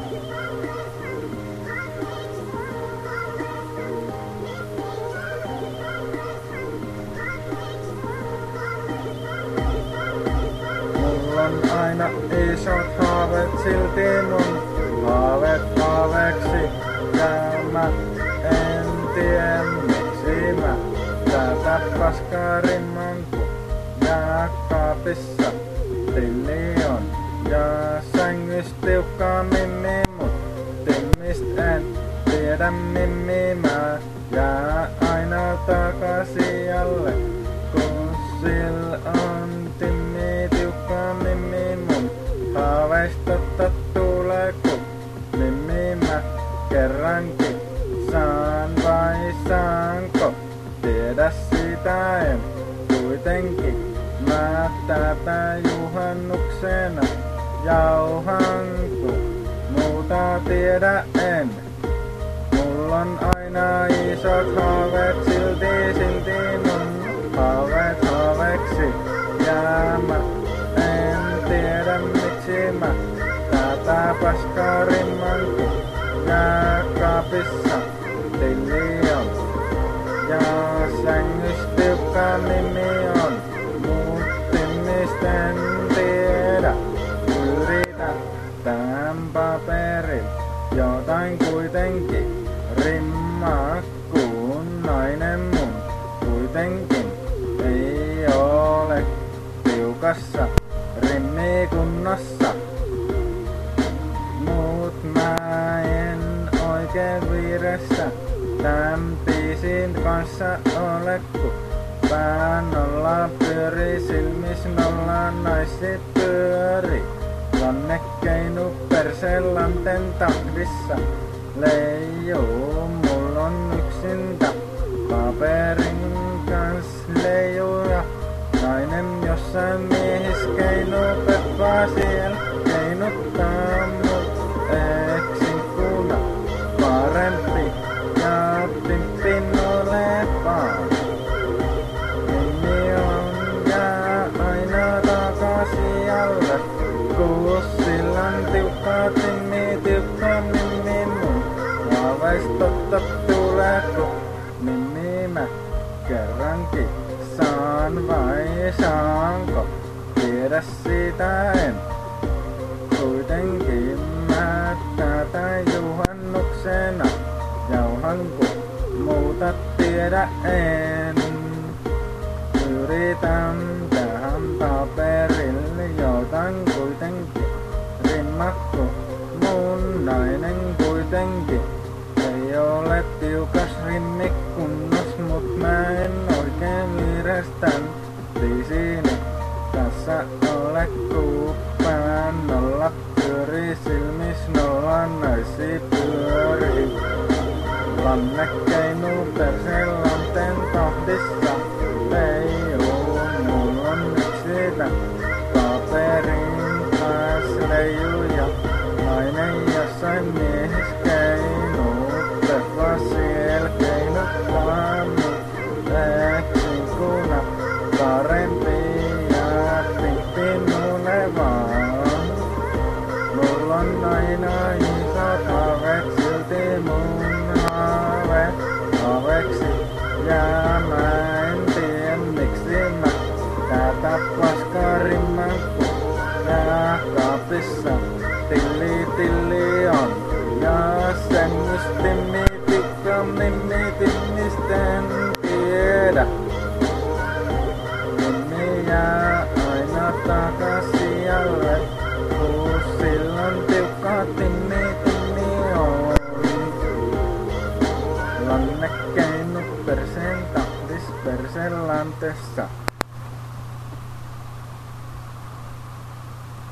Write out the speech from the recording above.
Mulla on aina isot haaveet, silti mun haaveet haaveeksi jää. Mä en tiedä miksi mä tätä paskaa rimman, kun jääkaapissa tilli on. Ja sängys tiukkaa mimmi, mut timmist en tiedä mimmi. Mä jää aina takasijalle, kun sil on timmi tiukkaa mimmi. Mun haaveista totta tulee, kun mimmi mä kerrankin saan vai saanko? Tiedä sitä en kuitenkin. Mä tätä juhannuksena jauhan, kun muuta tiedä en. Mulla on aina isot haaveet, silti mun haaveet haaveeksi jää. Mä en tiedä miksi mä tätä paskaa rimman, kun jääkaapissa tilli on. Ja sängys tiukka mimmi on, mut timmistä en tiedä. Yritä tähän paperin jotain kuitenkin rimmaa, kun nainen mun kuitenkin ei ole tiukassa rimmikunnossa. Mut mä en oikein viiressä tän biisin kanssa ole, kun pää nolla pyörii, silmis nolla naisi pyörii. Lannekeinu perselanten tahdissa leijuu, mul on yksintä paperin kans leijuu. Ja nainen jossain miehiskeinu peppaa siellä keinuttaa mut eksin kuna parempi ja pimpin olepaa. Mimmi on jää aina takasijalle, kun sillan tiukkaa timmi tiukka mimmi. Mun haaveis totta tulee, kun mimmi mä kerrankin saan vai saanko? Tiedä sitä en. Kuitenkin mä tätä juhannuksena jauhan, kun muuta tiedä en. Yritän tähän paperille jotain kuitenkin rimmakko. Mun nainen kuitenkin ei ole tiukas rimmikunnos, mut mä en oikein viirestän biisini tässä ole, kun pää nolla pyörii, silmis nolla naisi pyörii. Lannekeinu perselanten tahdissa leijuu, mul on yksitä paperin kanssa leijuu. Ja nainen jossain miehiskeinu peppaa siellä keinuttaa mut eksin kuna parempi ja pimpin olevaa. Mulla on aina isot haaveet, silti mun haaveeksi jää. Mä en tiedä miksi mä tätä paskaa rimman, kun jääkaapissa tilli on. Ja sängys timmi tikka mimmi timmistä en tiedä. Mimmi jää aina takasijalle, kun silloin tiukka timmi on. Lannekeinu perseen tahdis perselantessa.